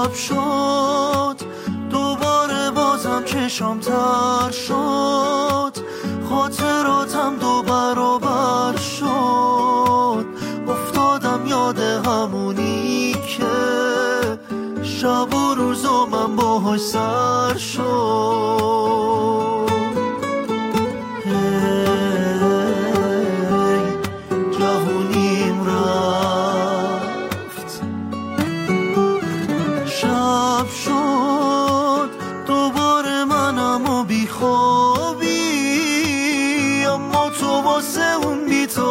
شب شد دوباره بازم چشام تر شد، خاطراتم دو برابر شد، افتادم یاد همونی که شب و روزا من باهاش سر شد. جوونیم رفت، شب شد دوباره منم و بیخوابی، اما تو واسه اون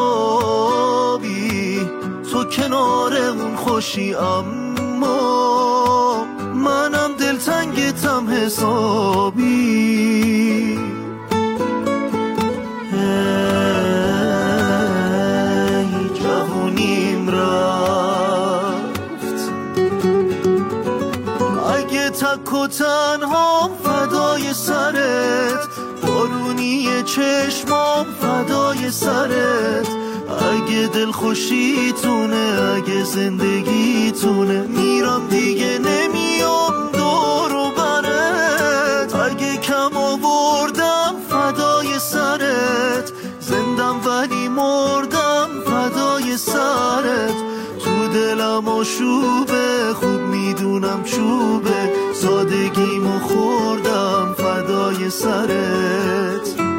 بیتابی، تو کنار اون خوشی اما منم دلتنگتم حسابی. جوونیم رفت، اگه تک و تنهام فدای سرت، بارونی چشمام فدای سرت، اگه دل خوشیتونه اگه زندگیتونه، میرم دیگه نمیام دور و برت، اگه کم آوردم فدای سرت، زندم ولی مردم فدای سرت، تو دلم آشوبه خوب میدونم چوبه، سادگیمو خوردم فدای سرت.